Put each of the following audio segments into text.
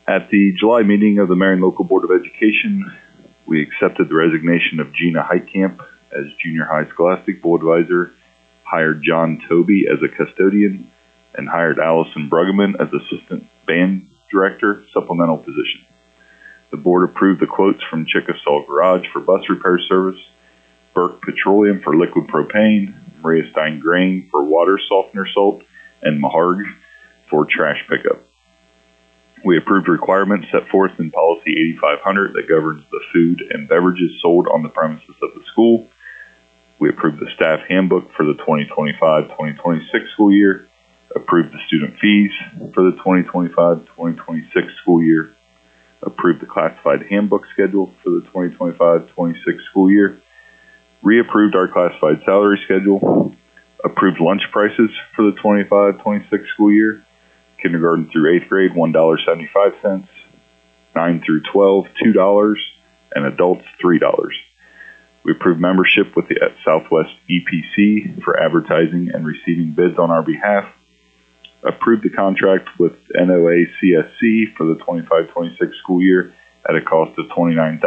At the July meeting of the Marion Local Board of Education, we accepted the resignation of Gina Heitkamp as Junior High Scholastic Board Advisor, hired John Toby as a custodian, and hired Allison Bruggeman as Assistant Band Director, supplemental position. The board approved the quotes from Chickasaw Garage for bus repair service, Burke Petroleum for liquid propane, Maria Stein Grain for water softener salt, and Maharg for trash pickup. We approved requirements set forth in Policy 8500 that governs the food and beverages sold on the premises of the school. We approved the staff handbook for the 2025-2026 school year, approved the student fees for the 2025-2026 school year, approved the classified handbook schedule for the 2025-26 school year, reapproved our classified salary schedule, approved lunch prices for the 25-26 school year, kindergarten through 8th grade, $1.75, 9 through 12, $2, and adults, $3. We approved membership with the Southwest EPC for advertising and receiving bids on our behalf, approved the contract with NOA CSC for the 25-26 school year at a cost of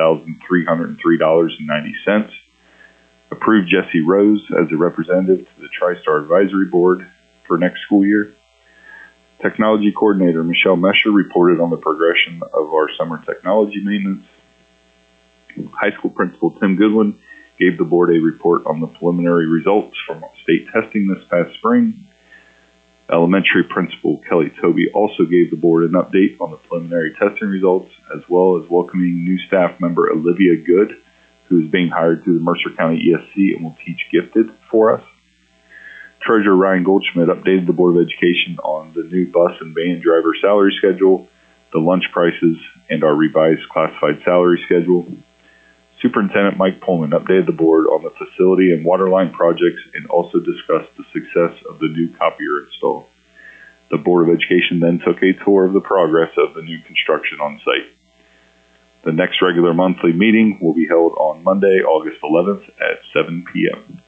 $29,303.90, approved Jesse Rose as a representative to the TriStar Advisory Board for next school year. Technology Coordinator Michelle Mesher reported on the progression of our summer technology maintenance. High School Principal Tim Goodwin gave the board a report on the preliminary results from state testing this past spring. Elementary Principal Kelly Toby also gave the board an update on the preliminary testing results, as well as welcoming new staff member Olivia Good, who is being hired through the Mercer County ESC and will teach gifted for us. Treasurer Ryan Goldschmidt updated the Board of Education on the new bus and van driver salary schedule, the lunch prices, and our revised classified salary schedule. Superintendent Mike Pullman updated the board on the facility and water line projects and also discussed the success of the new copier install. The Board of Education then took a tour of the progress of the new construction on site. The next regular monthly meeting will be held on Monday, August 11th at 7 p.m.